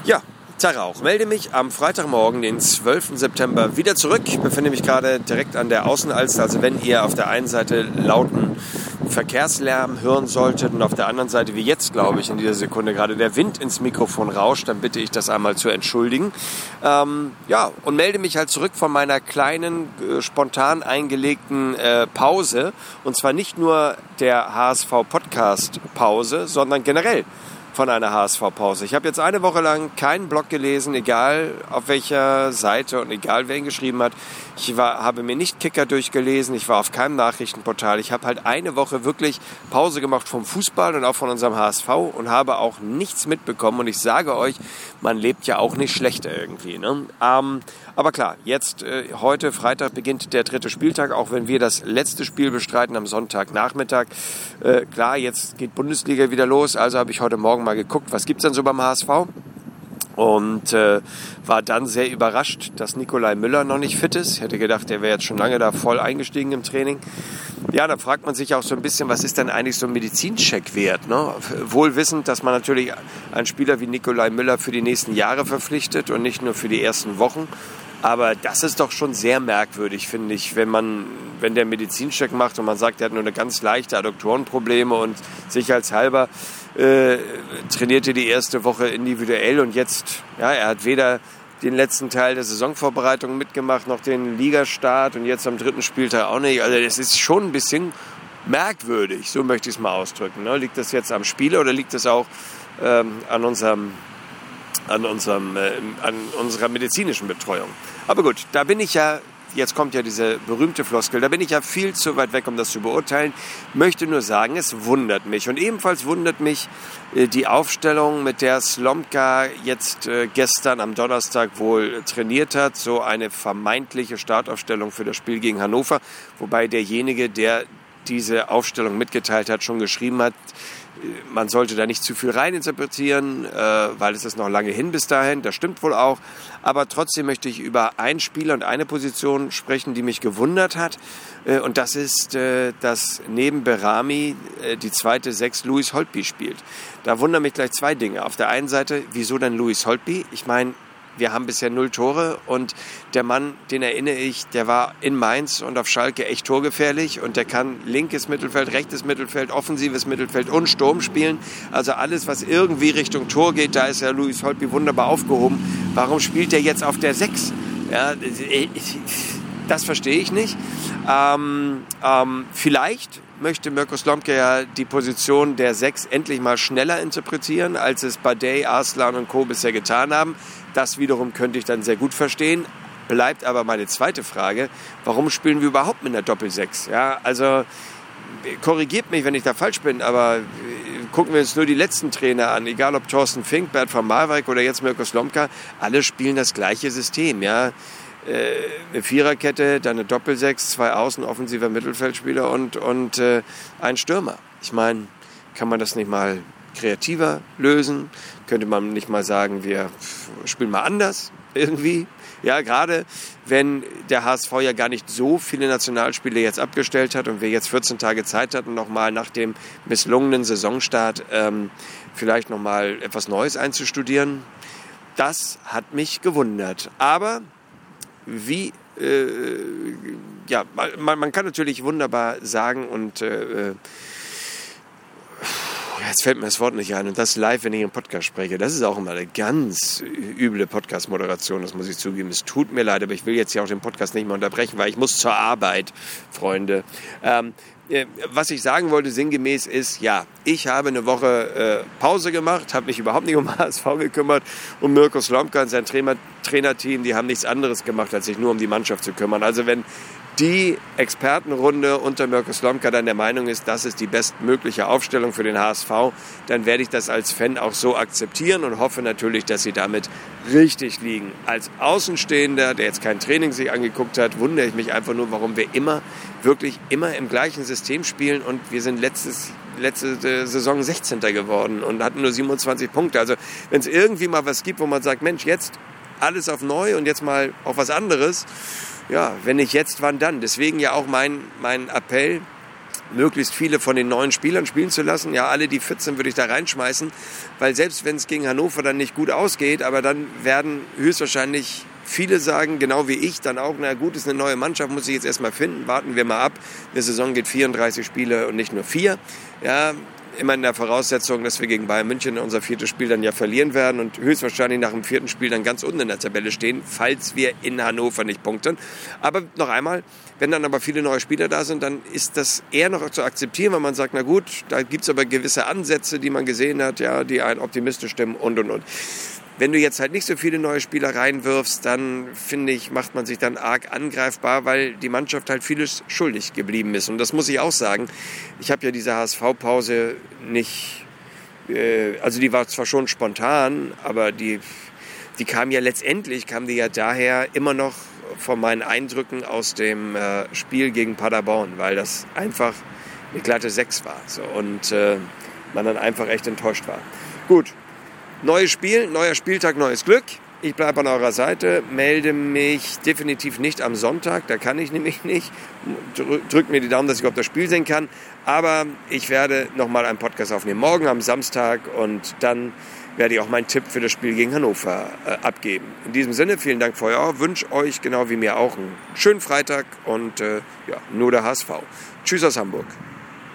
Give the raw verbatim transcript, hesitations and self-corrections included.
Ja, Tag auch. Melde mich am Freitagmorgen, den zwölften September, wieder zurück. Ich befinde mich gerade direkt an der Außenalster. Also wenn ihr auf der einen Seite lauten Verkehrslärm hören solltet und auf der anderen Seite, wie jetzt, glaube ich, in dieser Sekunde gerade der Wind ins Mikrofon rauscht, dann bitte ich das einmal zu entschuldigen. Ähm, ja, und melde mich halt zurück von meiner kleinen, äh, spontan eingelegten äh, Pause. Und zwar nicht nur der H S V-Podcast-Pause, sondern generell von einer H S V-Pause. Ich habe jetzt eine Woche lang keinen Blog gelesen, egal auf welcher Seite und egal wer ihn geschrieben hat. Ich war, habe mir nicht Kicker durchgelesen, ich war auf keinem Nachrichtenportal. Ich habe halt eine Woche wirklich Pause gemacht vom Fußball und auch von unserem H S V und habe auch nichts mitbekommen. Und ich sage euch, man lebt ja auch nicht schlechter irgendwie. Ne? Ähm, aber klar, jetzt, äh, heute, Freitag, beginnt der dritte Spieltag, auch wenn wir das letzte Spiel bestreiten am Sonntagnachmittag. Äh, klar, jetzt geht Bundesliga wieder los, also habe ich heute Morgen mal geguckt, was gibt's denn so beim H S V? Und äh, war dann sehr überrascht, dass Nikolai Müller noch nicht fit ist. Ich hätte gedacht, der wäre jetzt schon lange da voll eingestiegen im Training. Ja, da fragt man sich auch so ein bisschen, was ist denn eigentlich so ein Medizincheck wert? Ne? Wohl wissend, dass man natürlich einen Spieler wie Nikolai Müller für die nächsten Jahre verpflichtet und nicht nur für die ersten Wochen. Aber das ist doch schon sehr merkwürdig, finde ich, wenn man, wenn der Medizincheck macht und man sagt, er hat nur eine ganz leichte Adduktorenprobleme und sicherheitshalber äh, trainierte die erste Woche individuell und jetzt, ja, er hat weder den letzten Teil der Saisonvorbereitung mitgemacht, noch den Ligastart und jetzt am dritten Spieltag auch nicht. Also das ist schon ein bisschen merkwürdig, so möchte ich es mal ausdrücken. Ne? Liegt das jetzt am Spieler oder liegt das auch ähm, an unserem An, unserem, äh, an unserer medizinischen Betreuung. Aber gut, da bin ich ja, jetzt kommt ja diese berühmte Floskel, da bin ich ja viel zu weit weg, um das zu beurteilen. Möchte nur sagen, es wundert mich. Und ebenfalls wundert mich äh, die Aufstellung, mit der Slomka jetzt äh, gestern am Donnerstag wohl trainiert hat. So eine vermeintliche Startaufstellung für das Spiel gegen Hannover. Wobei derjenige, der diese Aufstellung mitgeteilt hat, schon geschrieben hat, man sollte da nicht zu viel reininterpretieren, äh, weil es ist noch lange hin bis dahin. Das stimmt wohl auch. Aber trotzdem möchte ich über einen Spieler und eine Position sprechen, die mich gewundert hat. Äh, und das ist, äh, dass neben Berami äh, die zweite Sechs Louis Holtby spielt. Da wundern mich gleich zwei Dinge. Auf der einen Seite, wieso denn Louis Holtby? Ich meine, wir haben bisher null Tore und der Mann, den erinnere ich, der war in Mainz und auf Schalke echt torgefährlich und der kann linkes Mittelfeld, rechtes Mittelfeld, offensives Mittelfeld und Sturm spielen. Also alles, was irgendwie Richtung Tor geht, da ist ja Louis Holtby wunderbar aufgehoben. Warum spielt er jetzt auf der Sechs? Ja, das verstehe ich nicht. Ähm, ähm, vielleicht möchte Mirko Slomka ja die Position der Sechs endlich mal schneller interpretieren, als es Badei, Arslan und Co. bisher getan haben. Das wiederum könnte ich dann sehr gut verstehen. Bleibt aber meine zweite Frage, warum spielen wir überhaupt mit einer Doppel-Sechs? Ja, also korrigiert mich, wenn ich da falsch bin, aber gucken wir uns nur die letzten Trainer an, egal ob Thorsten Fink, Bert van Marwijk oder jetzt Mirko Slomka, alle spielen das gleiche System, ja. Eine Viererkette, dann eine Doppelsechs, zwei Außen, offensiver Mittelfeldspieler und, und äh, ein Stürmer. Ich meine, kann man das nicht mal kreativer lösen? Könnte man nicht mal sagen, wir spielen mal anders irgendwie? Ja, gerade wenn der H S V ja gar nicht so viele Nationalspiele jetzt abgestellt hat und wir jetzt vierzehn Tage Zeit hatten, nochmal nach dem misslungenen Saisonstart ähm, vielleicht nochmal etwas Neues einzustudieren. Das hat mich gewundert. Aber wie, äh, ja, man, man kann natürlich wunderbar sagen und äh, jetzt fällt mir das Wort nicht ein und das live, wenn ich im Podcast spreche, das ist auch immer eine ganz üble Podcast-Moderation, das muss ich zugeben. Es tut mir leid, aber ich will jetzt ja auch den Podcast nicht mehr unterbrechen, weil ich muss zur Arbeit, Freunde. Ähm, Was ich sagen wollte, sinngemäß ist, ja, ich habe eine Woche äh, Pause gemacht, habe mich überhaupt nicht um H S V gekümmert, um Mirko Slomka und sein Trainer, Trainerteam, die haben nichts anderes gemacht, als sich nur um die Mannschaft zu kümmern. Also wenn die Expertenrunde unter Mirko Slomka dann der Meinung ist, das ist die bestmögliche Aufstellung für den H S V, dann werde ich das als Fan auch so akzeptieren und hoffe natürlich, dass sie damit richtig liegen. Als Außenstehender, der jetzt kein Training sich angeguckt hat, wundere ich mich einfach nur, warum wir immer, wirklich immer im gleichen System spielen und wir sind letztes, letzte Saison sechzehnter geworden und hatten nur siebenundzwanzig Punkte. Also wenn es irgendwie mal was gibt, wo man sagt, Mensch, jetzt alles auf neu und jetzt mal auf was anderes, ja, wenn nicht jetzt, wann dann? Deswegen ja auch mein, mein Appell, möglichst viele von den neuen Spielern spielen zu lassen. Ja, alle, die fit sind, würde ich da reinschmeißen, weil selbst wenn es gegen Hannover dann nicht gut ausgeht, aber dann werden höchstwahrscheinlich viele sagen, genau wie ich, dann auch, na gut, ist eine neue Mannschaft, muss ich jetzt erstmal finden, warten wir mal ab. Eine Saison geht vierunddreißig Spiele und nicht nur vier. Ja, immer in der Voraussetzung, dass wir gegen Bayern München unser viertes Spiel dann ja verlieren werden und höchstwahrscheinlich nach dem vierten Spiel dann ganz unten in der Tabelle stehen, falls wir in Hannover nicht punkten. Aber noch einmal, wenn dann aber viele neue Spieler da sind, dann ist das eher noch zu akzeptieren, weil man sagt, na gut, da gibt es aber gewisse Ansätze, die man gesehen hat, ja, die einen optimistisch stimmen und, und, und. Wenn du jetzt halt nicht so viele neue Spieler reinwirfst, dann, finde ich, macht man sich dann arg angreifbar, weil die Mannschaft halt vieles schuldig geblieben ist. Und das muss ich auch sagen. Ich habe ja diese H S V-Pause nicht, äh, also die war zwar schon spontan, aber die, die kam ja letztendlich, kam die ja daher immer noch von meinen Eindrücken aus dem äh, Spiel gegen Paderborn, weil das einfach eine glatte Sechs war. So, und äh, man dann einfach echt enttäuscht war. Gut. Neues Spiel, neuer Spieltag, neues Glück. Ich bleibe an eurer Seite, melde mich definitiv nicht am Sonntag, da kann ich nämlich nicht. Drückt mir die Daumen, dass ich überhaupt das Spiel sehen kann. Aber ich werde nochmal einen Podcast aufnehmen, morgen am Samstag, und dann werde ich auch meinen Tipp für das Spiel gegen Hannover äh, abgeben. In diesem Sinne, vielen Dank für euer Ohr, wünsche euch genau wie mir auch einen schönen Freitag und äh, ja, nur der H S V. Tschüss aus Hamburg.